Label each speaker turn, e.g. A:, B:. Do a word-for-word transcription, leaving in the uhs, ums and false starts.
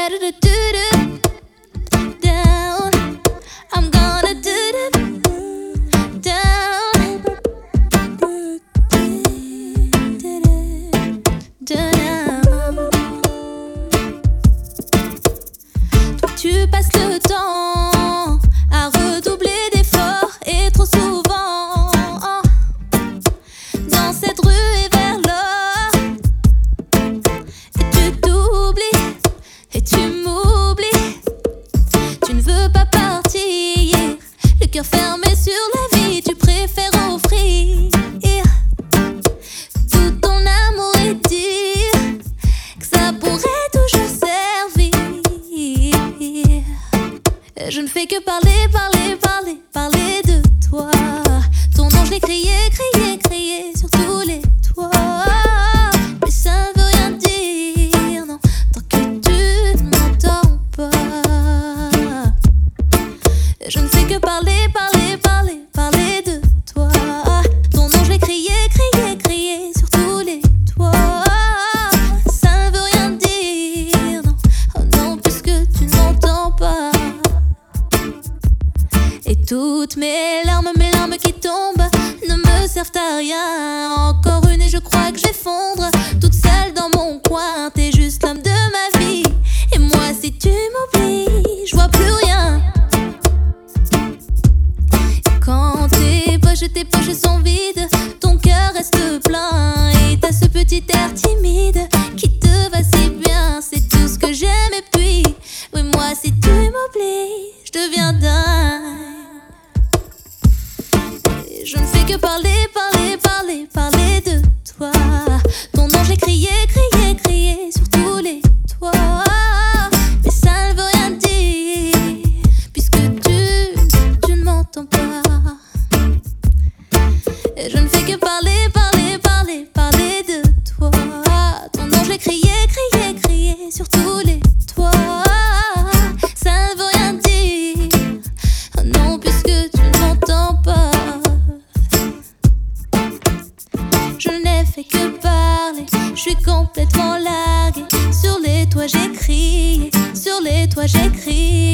A: down. I'm gonna do it down. Toi tu passes le temps à redoubler d'efforts et trop souvent dans cette rue et vers l'or. Et tu t'oublies et tu m'oublies. Tu ne veux pas partir, le cœur fermé sur la vie. Tu préfères offrir tout ton amour et dire que ça pourrait toujours servir. Je ne fais que parler, parler, parler, parler de toi. Ton nom je l'ai crié, crié, crié sur tous les toits. Mais ça ne veut rien dire, non, tant que tu ne m'entends pas. Je ne fais que parler, parler, parler, parler de toi. Ton nom je l'ai crié, crié, crié sur tous les toits. Ça ne veut rien dire, non, oh non, puisque tu n'entends pas. Et toutes mes larmes, mes larmes qui tombent ne me servent à rien. Encore une et je crois que j'effondre, toute seule dans mon coin. T'es juste l'homme de ma vie, et moi si tu m'oublies, je vois plus rien. Et quand tes poches, tes poches sont vides, ton cœur reste plein. Et t'as ce petit air timide qui te va si bien. C'est tout ce que j'aime et puis, oui moi si tu m'oublies, je deviens dingue. Et je ne fais que parler, parler, parler, parler de toi. Ton nom j'ai crié, crié, crié sur tous les toits. Mais ça ne veut rien dire, puisque tu, tu ne m'entends pas. Et je ne fais que parler, parler, parler, parler de toi. Ton nom j'ai crié, crié, crié sur tous les toits. Ça ne veut rien dire, oh non, puisque tu ne m'entends pas. Je n'ai fait que parler, je suis complètement larguée. Sur les toits j'ai crié, sur les toits j'ai crié.